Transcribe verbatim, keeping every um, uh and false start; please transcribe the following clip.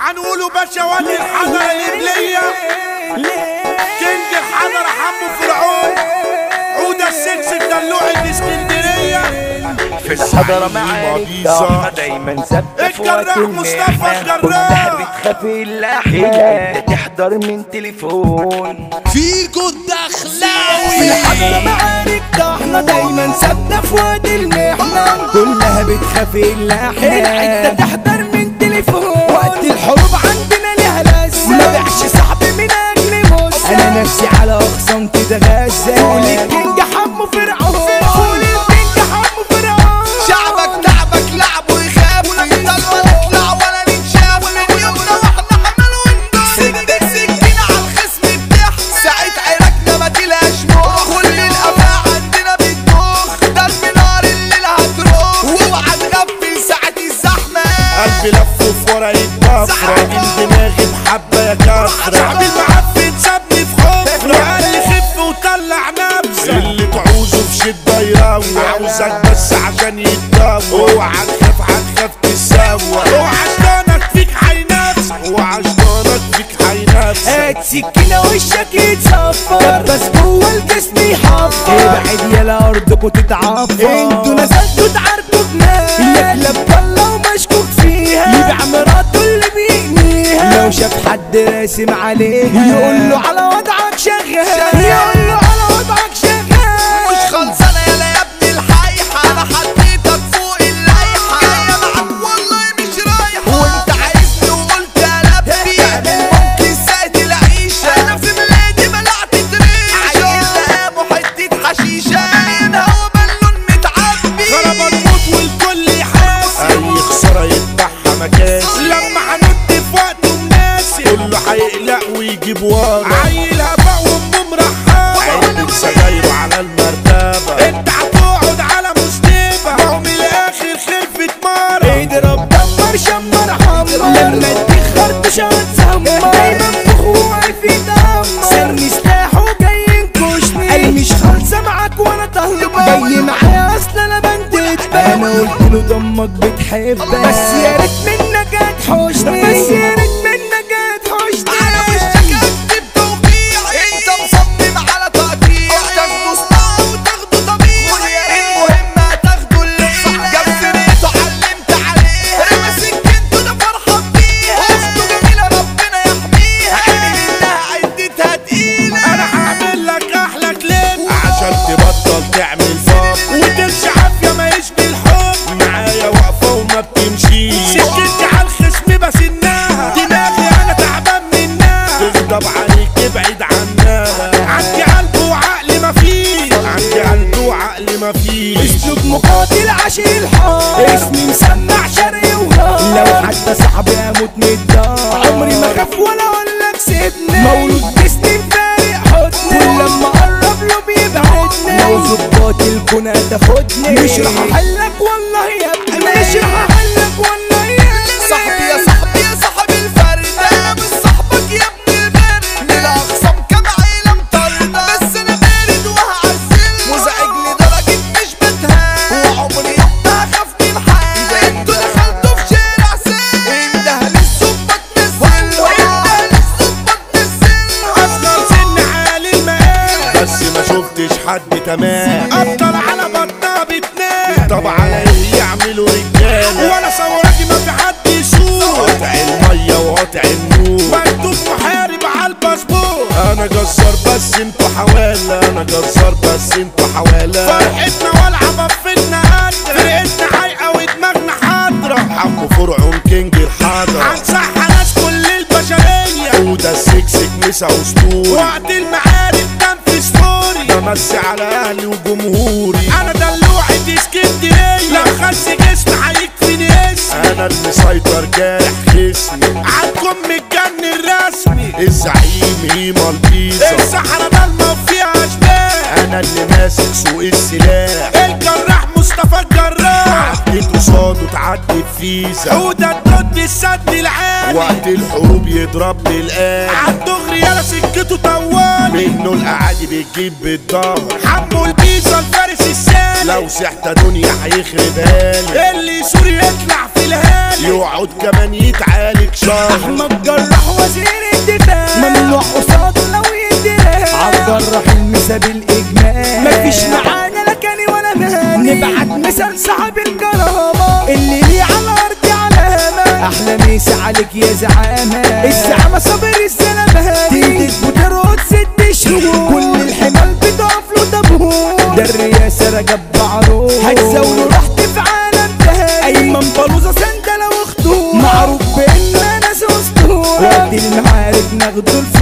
هنقوله باشا وادي الحضرة الإبلية كينج الحضرة حمو فرعون عودة السكس الدلوع الإسكندرية في الحضرة معاك احنا دايما ثابتة في وقت المحنة كلها بتخاف الا حيلة تحضر من تليفون فيكو الدخلاوي في الحضرة معارك احنا دايما ثابتة في وقت المحنة كلها بتخاف الا حيلة تحضر من تليفون وقت الحروب عندنا ليها لازمة ما بيعش صاحبي من اجل موسى انا نفسي على اخصام تتغذى قول الكينج حمو فرعون قول الكينج حمو فرعون شعبك تعبك لعب ويخاف ولا نضل ولا نطلع ولا نتشاف من يومنا واحنا حمل وندوس سكتك سكينة على الخصم بتاعها ساعة عراكنا ما تلاقيش موخ كل القفا عندنا بتدوخ ضرب نار الليل هتروح واوعى تغفل ساعة الزحمة قلبي لف في ورقة كفرة من دماغي بحبة يا كفرة شعبي المعفن سابني في حفرة قال لي خف وطلع نفسك اللي تعوزه في شدة يروح عاوزك بس عشان يتدور اوعى تخاف هتخاف تسوى اوعى شطانك فيك هينافسك اوعى شطانك فيك هينافسك هات سكينة وشك يتصفر بس جوه الجسم يحفر ابعد يلا ارضكوا تتعفر انتوا نزلتوا تعاركوا بناس يقلب ضلة ومشكوك فيها يبيع مراته اللي بيقنيها لو شاف حد راسم عليه يقول له على وضعك شغال يقول له على وضعك شغال مش خلصانة يلا يا ابن الحايحة انا حطيتك فوق اللايحة جاية معاك والله مش رايحة وانت عايزني وقلت البي تعمل ممكن ساعة العيشة انا في بلادي بلعت دريشة عايز لقامه حتة حشيشة منها وبالون متعبي خرب الموت والكل يحاسب اي خسارة يذبحها مكاسب لما هنط في وقته مناسب كله هيقلق ويجيب ورا عيل هباء وامه مرحبة عينك سجايره على المرتبة انت هتقعد على مستيبة ما هو من الاخر خلفة مرة اضرب دمر شمر حمر لما اديك خرطوش هتسمر دايما فخور واقف يدمر سرني سلاحه جاي ينكشني قال مش خالصة معاك وانا طهلبة جاي معايا اصل انا بنتت انا قلت له دمك بتحبك بس يا ريت منك هتحوشني بس يا ريت منك هتحوشني على وشك اكتب توقيع انت مصمم على تقطيع تاخده صناعة وتاخده طبيعي المهم هتاخده الليلة جاب سريته علمت عليه رمى سكنته ده فرحان بيها اخته جميلة ربنا يحميها عيني منها عدتها تقيلة انا هعمل لك احلى كليب عشان تبطل تعمل فاق وتمشي عافية ما يشبه الحب معايا واقفة وما بتمشيش سكتي على الخصم بسناها دماغي انا تعبان منها تغضب عليك ابعد عنها عندي قلب وعقل ما فيه عندي قلب وعقل ما فيه اسلوب مقاتل عشق الحار اسمي مسمع شرقي وغار لو حتى صاحبي اموت من الدار عمري ما خاف ولا اقولك سيبني مولود جسمي مفارق حضني كل لما اقرب له بيبعدني لو ظباط الكون هتاخدني مش راح احلك والله يا ابني مش راح احلك والله يا ابني صاحبي يا صاحبي يا صاحب الفرد انا مش صاحبك يا ابن البرد للاخصام كام عيلة مطردة بس انا بارد وهعزل مزعج لدرجة مش بتهان وعمري ما هخاف من حد انتوا دخلتوا في شارع سن انده للظباط نزل وانده للظباط نزل اصغر سن عالي المقام بس ما شفتش حد تمام افضل على بطنها بتنام طب على ايه يعملوا رجاله وانا ثورتي ما في حد يسوق قاطع الميه وقاطع النور مكتوب محارب على الباسبور انا جزار بس انتوا حواله انا جزار بس انتوا حواله فرحتنا والعب بفتنا قد فرقتنا حايقه ودماغنا حاضره حمو فرعون كينج الحاضره هنصحى ناس كل البشريه وده السكسك مسا اسطوري وقت المعارك تنفذ ستوري بمسي على اهلي وجمهوري انا دلوعة اسكندريه لو خس جسمي هيكفيني اسمي انا المسيطر جارح خصمي عالكم متجن الرسمي الزعيم هيما البيزا الصحراء ضلمه وفيها اشباح انا اللي ماسك سوق السلاح الجراح مصطفى الجراح عديت قصاده تعدي فيزا حودة ترد السد العالي وقت الحروب يضرب بالآلي عالدغري يالا سكته طوالي منه الاعادي بتجيب بالظهر حمو البيزا الفارس السالي لو سحت دنيا هيخربها لي اللي سوري يطلع في الهالي يقعد كمان يتعالج شهر الجراح احمد جراح وزير الدفاع ممنوع قصاده لو يدري عالجراح المسا بالاجمال مفيش معانا لا كاني ولا مهني نبعت مثال صاحب الكرامه اللي ليه على الارض علامه احلى مسا عليك يا زعامه الزعامه صابر السلامه تنتج وترقد ست شهور كل الحمال بتقف له طابور ده الرئاسه رجب بعروض هتزاوله رحت في عالم تاني ايمن بلوزه سندله واخته معروف بان ناس اسطوره وقت المعارك ناخده